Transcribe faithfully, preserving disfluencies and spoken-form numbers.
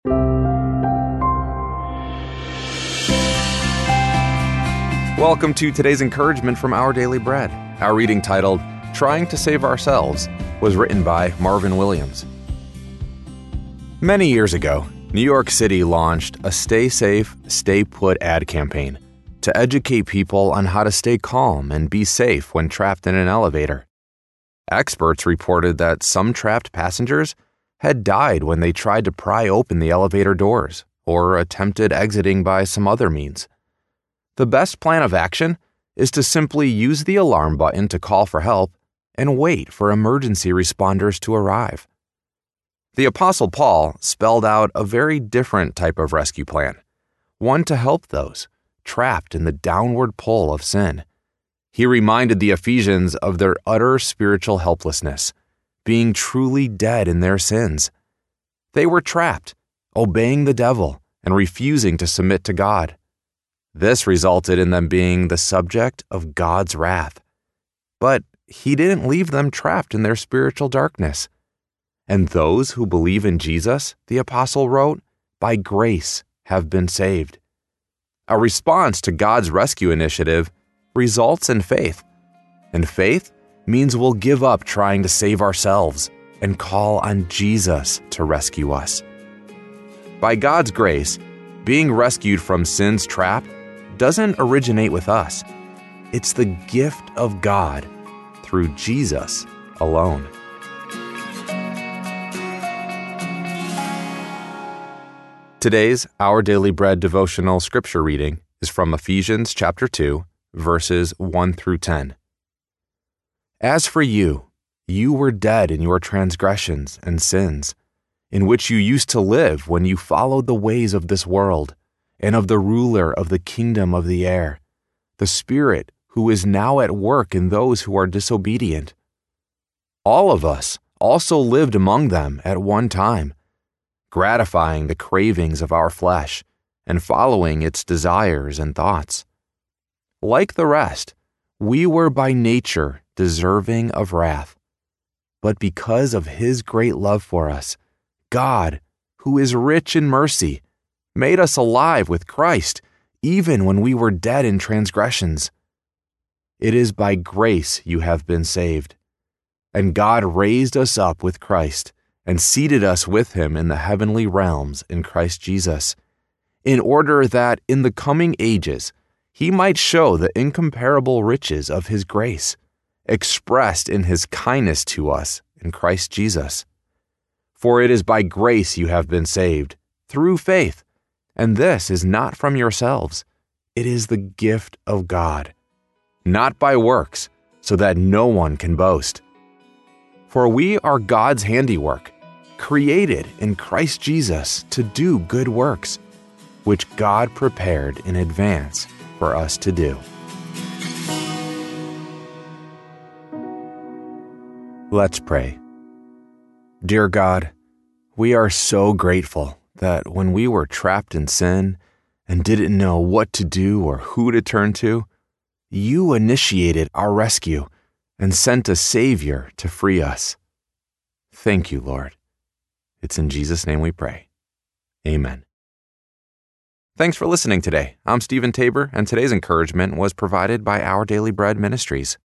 Welcome to today's encouragement from Our Daily Bread. Our reading titled, Trying to Save Ourselves, was written by Marvin Williams. Many years ago, New York City launched a Stay Safe, Stay Put ad campaign to educate people on how to stay calm and be safe when trapped in an elevator. Experts reported that some trapped passengers had died when they tried to pry open the elevator doors or attempted exiting by some other means. The best plan of action is to simply use the alarm button to call for help and wait for emergency responders to arrive. The Apostle Paul spelled out a very different type of rescue plan, one to help those trapped in the downward pull of sin. He reminded the Ephesians of their utter spiritual helplessness, being truly dead in their sins. They were trapped, obeying the devil and refusing to submit to God. This resulted in them being the subject of God's wrath. But He didn't leave them trapped in their spiritual darkness. And those who believe in Jesus, the apostle wrote, by grace have been saved. A response to God's rescue initiative results in faith. And faith means we'll give up trying to save ourselves and call on Jesus to rescue us. By God's grace, being rescued from sin's trap doesn't originate with us. It's the gift of God through Jesus alone. Today's Our Daily Bread devotional scripture reading is from Ephesians chapter two, verses one through ten. As for you, you were dead in your transgressions and sins, in which you used to live when you followed the ways of this world, and of the ruler of the kingdom of the air, the Spirit who is now at work in those who are disobedient. All of us also lived among them at one time, gratifying the cravings of our flesh and following its desires and thoughts. Like the rest, we were by nature deserving of wrath. But because of His great love for us, God, who is rich in mercy, made us alive with Christ, even when we were dead in transgressions. It is by grace you have been saved. And God raised us up with Christ and seated us with Him in the heavenly realms in Christ Jesus, in order that in the coming ages He might show the incomparable riches of His grace, expressed in His kindness to us in Christ Jesus. For it is by grace you have been saved, through faith. And this is not from yourselves. It is the gift of God, not by works, so that no one can boast. For we are God's handiwork, created in Christ Jesus to do good works, which God prepared in advance for us to do. Let's pray. Dear God, we are so grateful that when we were trapped in sin and didn't know what to do or who to turn to, you initiated our rescue and sent a Savior to free us. Thank you, Lord. It's in Jesus' name we pray. Amen. Thanks for listening today. I'm Stephen Tabor, and today's encouragement was provided by Our Daily Bread Ministries.